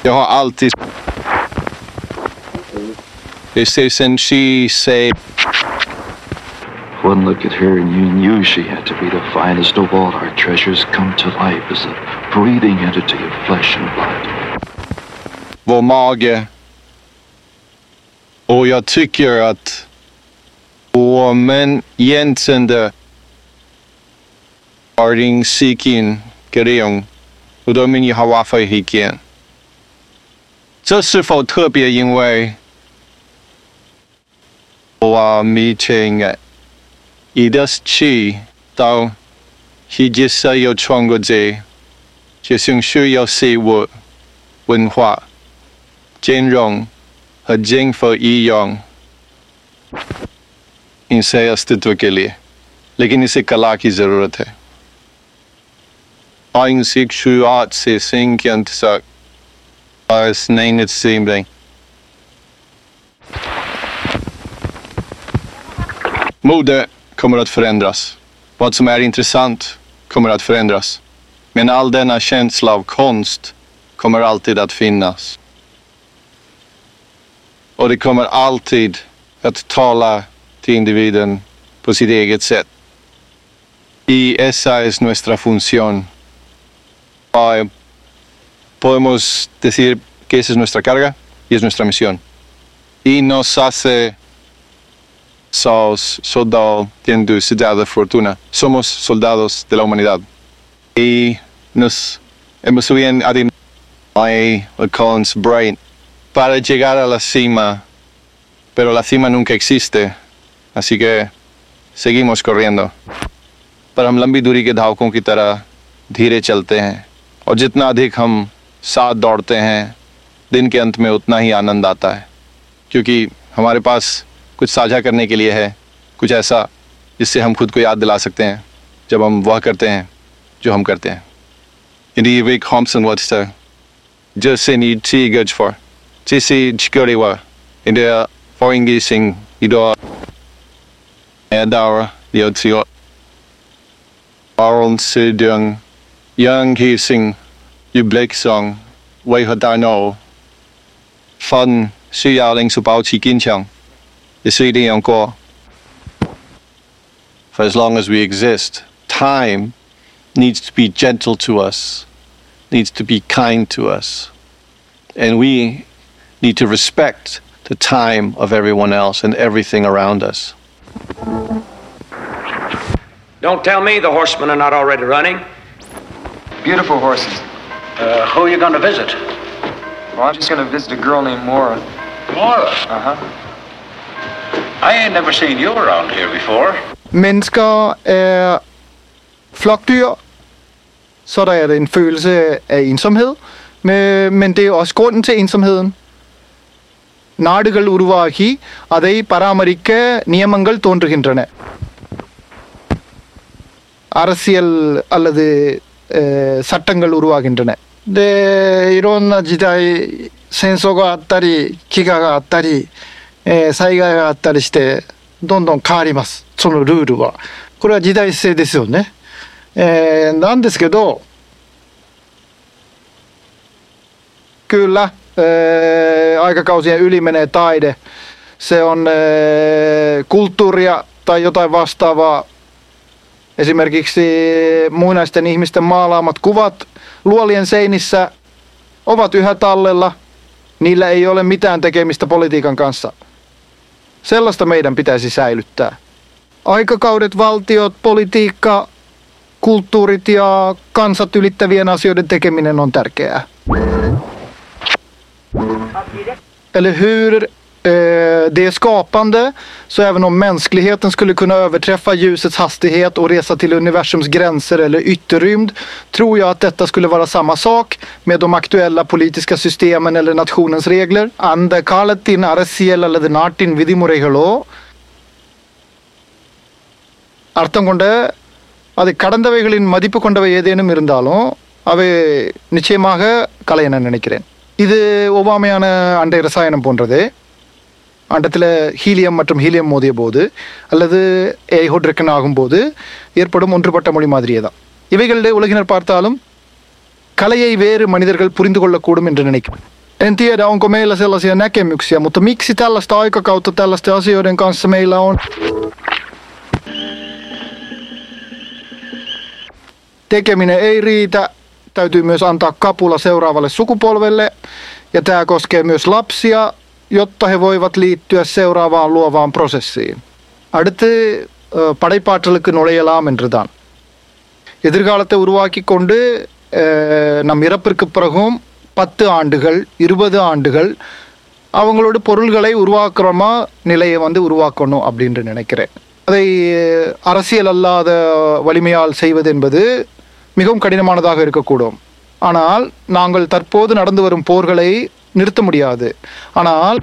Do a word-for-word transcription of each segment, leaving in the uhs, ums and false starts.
Jag har alltid... Det ser sen she say... One look at her and you knew she had to be the finest of all our treasures come to life as a breathing entity of flesh and blood. Vår mage. Och jag tycker att... Och men egentligen det... Arting seeking gereong. Och då menar jag hawa för hiken. 这是否特别因为我们前一的去到世界上有创过这，就是需要事物文化、兼容和政府一样，इनसे अस्तित्व के लिए, लेकिन इसे कला की जरूरत है। अहिंसक शुरुआत से सिंह के अंत तक as name seeming. Mode kommer att förändras. Vad som är intressant kommer att förändras. Men all denna känsla av konst kommer alltid att finnas. Och det kommer alltid att tala till individen på sitt eget sätt. Y esa es nuestra función. Uh, podemos decir que esa es nuestra carga y es nuestra misión. Y nos hace sos soldados de ciudad de fortuna. Somos soldados de la humanidad. Y nos hemos subido a Collins Bright para llegar a la cima. Pero la cima nunca existe. Así que seguimos corriendo. पर हम लंबी दूरी के धावकों की तरह धीरे चलते हैं और जितना अधिक हम साथ दौड़ते हैं दिन के अंत में उतना ही आनंद आता है क्योंकि हमारे पास कुछ साझा करने के लिए है कुछ ऐसा जिससे हम खुद को याद दिला सकते हैं जब हम वह करते हैं जो हम करते हैं In die week Thompson wat ze just in die tea good for Tisi chikuri wa in der voringising ido edara the otio Aron Sidung Young Kissing You Blake Song Wei Hadano Fun Suyaling Subao Chi Kinchang The City Encore. For as long as we exist, time needs to be gentle to us, needs to be kind to us. And we need to respect the time of everyone else and everything around us. Don't tell me the horsemen are not already running. Beautiful horses. Uh, who are you going to visit? Well, I'm just going to visit a girl named Maura. Maura? Uh-huh. I ain't never seen you around here before. Mennesker er flokdyr, så der er det en følelse af ensomhed, men det er også grunden til ensomheden. நாடுகள் உருவாகி அதை பராமரிக்க நியமங்கள் தோன்றுகின்றன. அரசியல் அல்லது சட்டங்கள் உருவாகின்றன.でいろんな時代戦争があったり飢餓があったり、えー、災害があったりしてどんどん変わります。そのルールはこれは時代性ですよね。えー、なんですけどkyllä äh, aikakausien yli menee taide. Se on äh, kulttuuria tai jotain vastaavaa. Esimerkiksi muinaisten ihmisten maalaamat kuvat luolien seinissä ovat yhä tallella. Niillä ei ole mitään tekemistä politiikan kanssa. Sellaista meidän pitäisi säilyttää. Aikakaudet, valtiot, politiikka, kulttuurit ja kansat ylittävien asioiden tekeminen on tärkeää. Eller hur eh, det är skapande, så även om mänskligheten skulle kunna överträffa ljusets hastighet och resa till universums gränser eller ytterrymd, tror jag att detta skulle vara samma sak med de aktuella politiska systemen eller nationens regler. அந்த காலத்தின் அரசியல் அல்லது நாட்டின் விதிமுறைகளோ அர்த்தம் கொண்ட அது கடந்தவைகளின் மதிப்பு கொண்டவை ஏதேனும் இருந்தாலும் அவை நிச்சயமாக கலை என நினைக்கிறேன். இது ஒவ்வாமையான அண்டை ரசாயனம் போன்றது. அண்டத்தில் ஹீலியம் மற்றும் ஹீலியம் மோதிய போது அல்லது ஏஹோட்ரெக்கன் ஆகும்போது ஏற்படும் ஒன்றுபட்ட மொழி மாதிரியே தான். இவைகளில் உலகினர் பார்த்தாலும் Kaleja ei veeri manitergal purintu kollakkuudum என்று niனைக்கிறேன். En tiedä, onko meillä sellaisia näkemyksiä, mutta miksi tällaista aikakautta tällaisten asioiden kanssa meillä on? Tekeminen ei riitä, täytyy myös antaa kapula seuraavalle sukupolvelle, ja tämä koskee myös lapsia, jotta he voivat liittyä seuraavaan luovaan prosessiin. அடுத்து படைப்பாற்றலுக்கு நுழையலாம் என்றுதான். எதிர்காலத்தை உருவாக்கி கொண்டு நம் இறப்பிற்கு பிறகும் பத்து ஆண்டுகள் இருபது ஆண்டுகள் அவங்களோட பொருள்களை உருவாக்குறமா நிலையை வந்து உருவாக்கணும் அப்படின்று நினைக்கிறேன். அதை அரசியல் அல்லாத வலிமையால் செய்வது என்பது மிகவும் கடினமானதாக இருக்கக்கூடும். ஆனால் நாங்கள் தற்போது நடந்து வரும் போர்களை நிறுத்த முடியாது. ஆனால்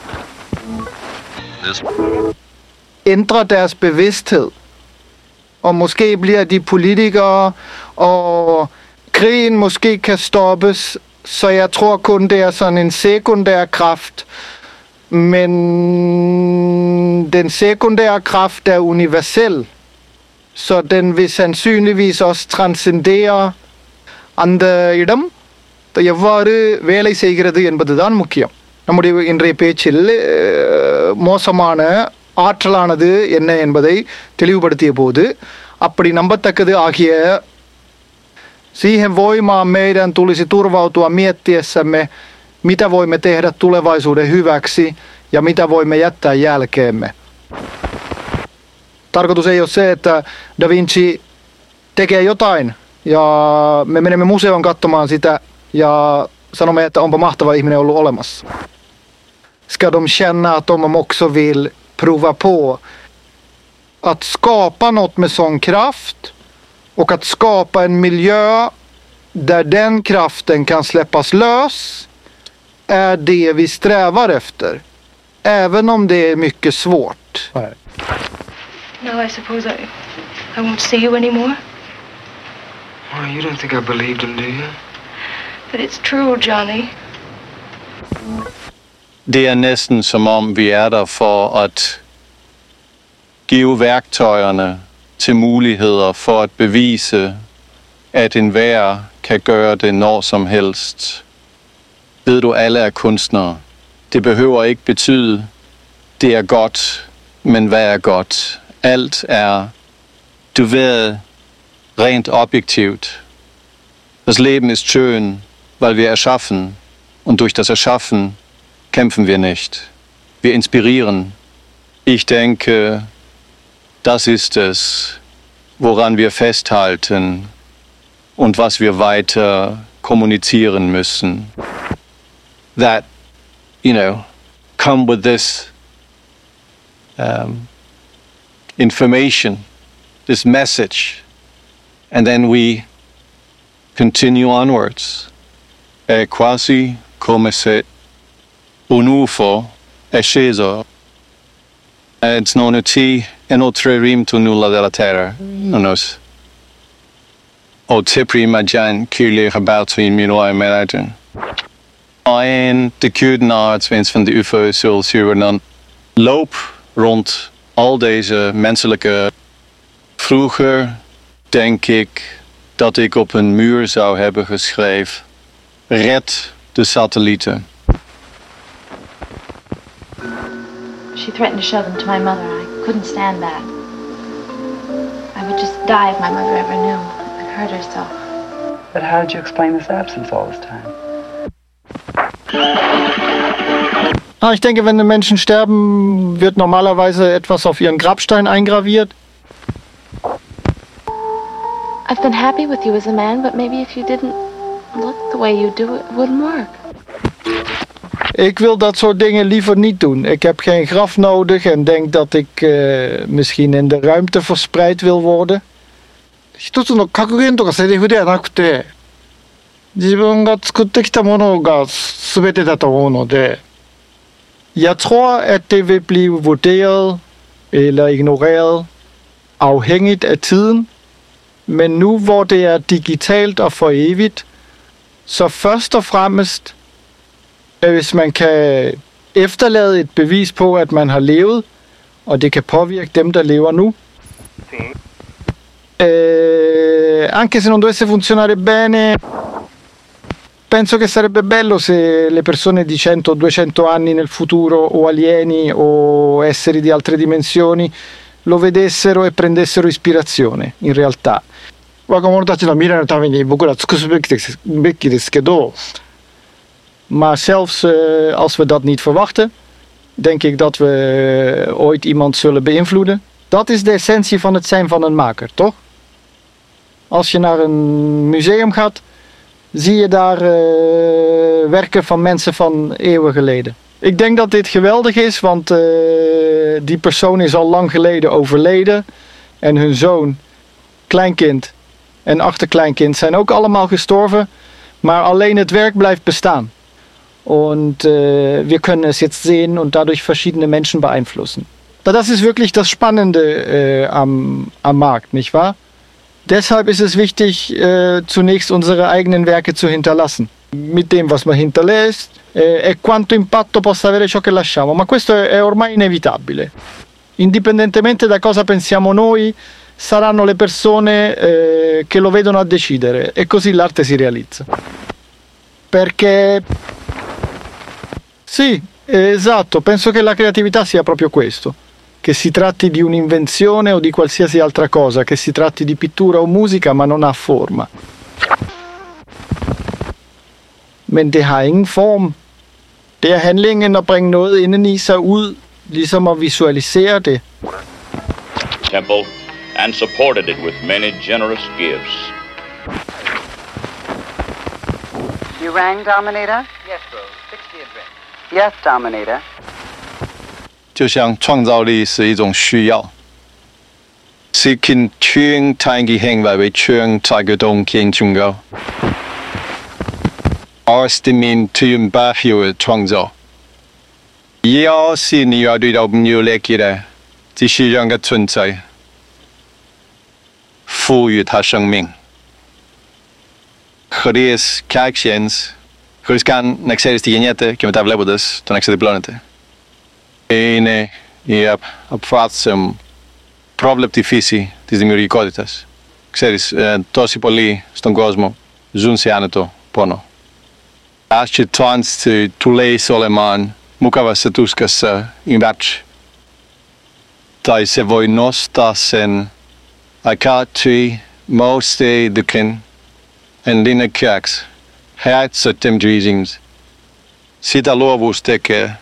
ændrer deres bevidsthed. Og måske bliver de politikere, og krigen måske kan stoppes. Så jeg tror kun, det er sådan en sekundær kraft. Men den sekundære kraft er universel. Så den vil sandsynligvis også transcendere அந்த இடம் எவ்வாறு வேலை செய்கிறது என்பதுதான் முக்கியம். நம்முடைய இன்றைய பேச்சில் மோசமான ஆற்றலானது என்ன என்பதை தெளிவுபடுத்திய போது அப்படி நம்பத்தக்கது ஆகிய siihen voimaan meidän tulisi turvautua miettiessämme, mitä voimme tehdä tulevaisuuden hyväksi ja mitä voimme jättää jälkeemme. Tarkoitus ei ole se, että Da Vinci tekee jotain ja me menemme museoon katsomaan sitä ja sanomme, että onpa mahtava ihminen ollut olemassa. Ska de känna att de också vill prova på att skapa något med sån kraft och att skapa en miljö där den kraften kan släppas lös är det vi strävar efter. Även om det är mycket svårt. No, I suppose I, I won't see you anymore. Oh, you don't think I believed him, do you? But it's true, Johnny. Det er næsten som om vi er der for at give værktøjerne til muligheder for at bevise, at enhver kan gøre det når som helst. Ved du, alle er kunstnere. Det behøver ikke betyde, det er godt, men hvad er godt? Alt er, du ved, rent objektivt. Das Leben ist schön, weil wir erschaffen. Und durch das Erschaffen kämpfen wir nicht. Wir inspirieren. Ich denke, das ist es, woran wir festhalten und was wir weiter kommunizieren müssen. That, you know, come with this um, information, this message, and then we continue onwards. È quasi come se un U F O è sceso. It's non ti e non tremimento nulla della terra. Non os. O te prima jan kirlig about in mino imagine. En de kudenaardswens van de U F O zullen zuur dan loop rond al deze menselijke. Vroeger denk ik dat ik op een muur zou hebben geschreven: red de satellieten. She threatened to show them to my mother. I couldn't stand that. I would just die if my mother ever knew and hurt herself. But how did you explain this absence all this time? Ah, ich denke, wenn Menschen sterben, wird normalerweise etwas auf ihren Grabstein eingraviert. I've been happy with you as a man, but maybe if you didn't look the way you do, it wouldn't work. Ik wil dat soort dingen liever niet doen. Ik heb geen graf nodig en denk dat ik uh, misschien in de ruimte verspreid wil worden. 一つの格言とかセリフではなくて、自分が作ってきたものが全てだと思うので、jeg tror, at det vil blive vurderet eller ignoreret afhængigt af tiden. Men nu hvor det er digitalt og for evigt, så først og fremmest, hvis man kan efterlade et bevis på, at man har levet, og det kan påvirke dem, der lever nu. Eh, anche se non dovesse funzionare bene, penso che sarebbe bello se le persone di cento o duecento anni nel futuro, o alieni o esseri di altre dimensioni, lo vedessero e prendessero ispirazione, in realtà. 若者たちの未来のために僕ら尽くすべきですべきですけど, maar zelfs uh, als we dat niet verwachten, denk ik dat we ooit iemand zullen beïnvloeden. Dat is de essentie van het zijn van een maker, toch? Als je naar een museum gaat, zie je daar uh, werken van mensen van eeuwen geleden. Ik denk dat dit geweldig is, want uh, die persoon is al lang geleden overleden. En hun zoon, kleinkind en achterkleinkind zijn ook allemaal gestorven. Maar alleen het werk blijft bestaan. Und äh, wir können es jetzt sehen und dadurch verschiedene Menschen beeinflussen. Das ist wirklich das Spannende äh, am, am Markt, nicht wahr? Deshalb ist es wichtig, äh, zunächst unsere eigenen Werke zu hinterlassen. Mit dem, was man hinterlässt äh, e quanto impatto possa avere ciò che lasciamo. Ma questo è, è ormai inevitabile. Indipendentemente da cosa pensiamo noi, saranno le persone eh, che lo vedono a decidere, e così l'arte si realizza. Perché... Sì, esatto, penso che la creatività sia proprio questo, che si tratti di un'invenzione o di qualsiasi altra cosa, che si tratti di pittura o musica, ma non ha forma. Men det har ingen form. Det er handlingen at bringe noget indeni sig ud, ligesom at visualisere det. Temple and supported it with many generous gifts. You rang, Dominator? Yes, Rose. Fix the address. Yes, Dominator. 就像创造力是一种需要，是肯全体嘅行為為全體嘅動機中嘅，而是面對唔包括嘅創造。要是你要對到唔有力嘅，只是讓佢存在，賦予它生命。Χωρίς κάξιενς, χωρίς καν να ξέρεις τι γεννιέται και μετά βλέποντας το να ξεδιπλώνεται. Είναι η απφάθηση πρόβλεπτη φύση της δημιουργικότητας. Ξέρεις, τόσοι πολλοί στον κόσμο ζουν σε άνετο πόνο. Ας και τόνς του λέει Σολεμάν, μου καβάσε τούσκασα ημβάτς. Τα σε βοηνόστασεν, ακάτοι μόστε δουκεν, en linne kjaks, hertsettem dreams. Sitä luovuus tekee.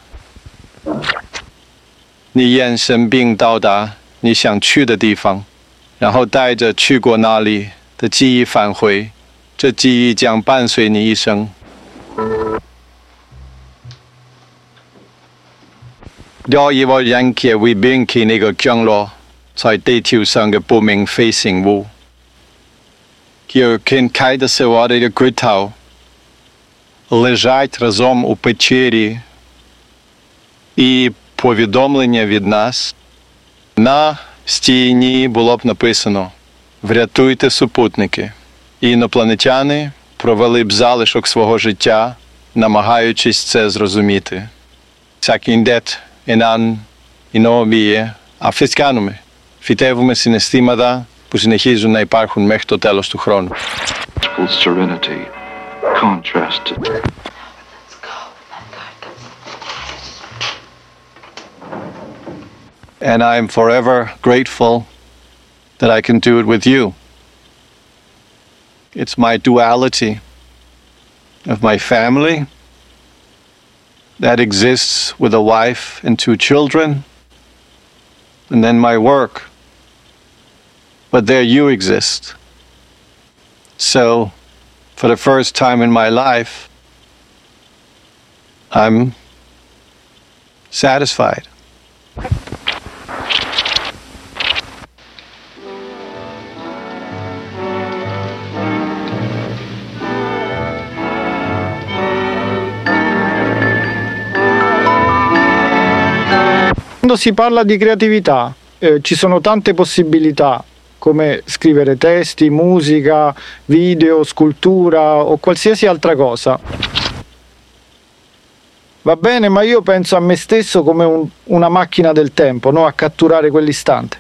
你眼神并到达你想去的地方，然后带着去过那里的记忆返回，这记忆将伴随你一生。Jag i vår jänke vi bynker i går kjønglo, så det til sange booming facing wo. Кien кайда се води гутав, лежать разом у печері, і повідомлення від нас на стіні було б написано «Врятуйте супутники». І інопланетяни провели б залишок свого життя, намагаючись це зрозуміти. Сакіндет έναν innovie αφισκάνουμε. Φυτεύουμε συναισθήματα που συνεχίζουν να υπάρχουν μέχρι το τέλος του χρόνου. Serenity, contrasted. Let's go. And I am forever grateful that I can do it with you. It's my duality of my family that exists with a wife and two children, and then my work. But there you exist. So, for the first time in my life, I'm satisfied. Quando si parla di creatività, eh, ci sono tante possibilità, come scrivere testi, musica, video, scultura o qualsiasi altra cosa. Va bene, ma io penso a me stesso come un, una macchina del tempo, no? A catturare quell'istante.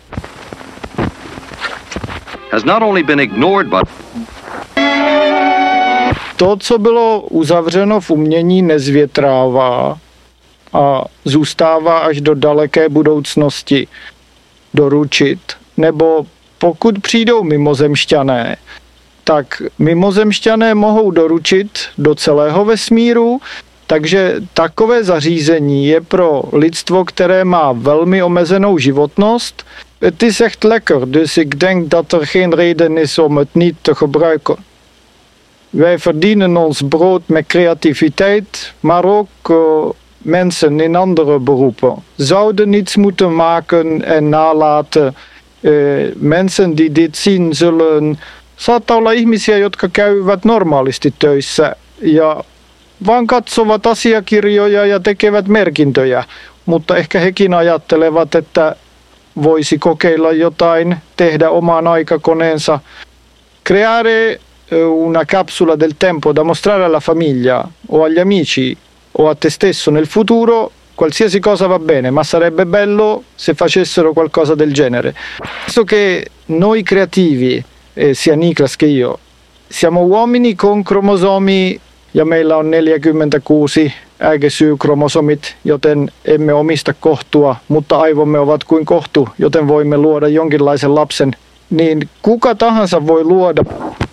Has not only been ignored but To, co bylo uzavřeno v umění, nezvětrává a zůstává až do daleké budoucnosti doručit. Nebo pokud přijdou mimozemšťané, tak mimozemšťané mohou doručit do celého vesmíru, takže takové zařízení je pro lidstvo, které má velmi omezenou životnost. Het is echt lekker, dus ik denk dat er geen reden is om het niet te gebruiken. Wij verdienen ons brood met creativiteit, maar ook uh, mensen in andere beroepen zouden niets moeten maken en nalaten. Uh, mensen die dit zien zullen, saattaa olla ihmisiä, jotka käyvät normaalisti töissä ja vaan katsovat asiakirjoja ja tekevät merkintöjä, mutta ehkä hekin ajattelevat, että voisi kokeilla jotain, tehdä oman aikakoneensa. Creare una capsula del tempo da mostrare alla famiglia o agli amici o a te stesso nel futuro, qualsiasi cosa va bene, ma sarebbe bello se facessero qualcosa del genere. Penso che noi creativi, eh, sia Niklas che io, siamo uomini con kromosomi ja meillä on neljäkymmentäkuusi äikesyy-kromosomit, joten emme omista kohtua, mutta aivomme ovat kuin kohtu, joten voimme luoda jonkinlaisen lapsen. Niin kuka tahansa voi luoda.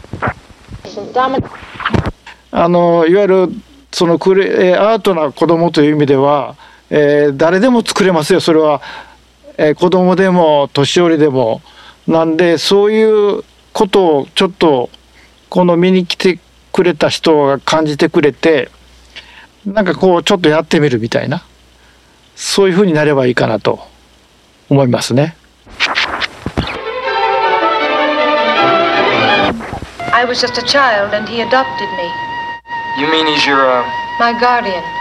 あのいわゆるそのクレアートな子供という意味では、えー、誰でも作れますよ。それは、えー、子供でも年寄りでも。なんでそういうことをちょっとこの見に来てくれた人が感じてくれて、なんかこうちょっとやってみるみたいな、そういう風になればいいかなと思いますね。 I was just a child and he adopted me. You mean he's your, uh... My guardian.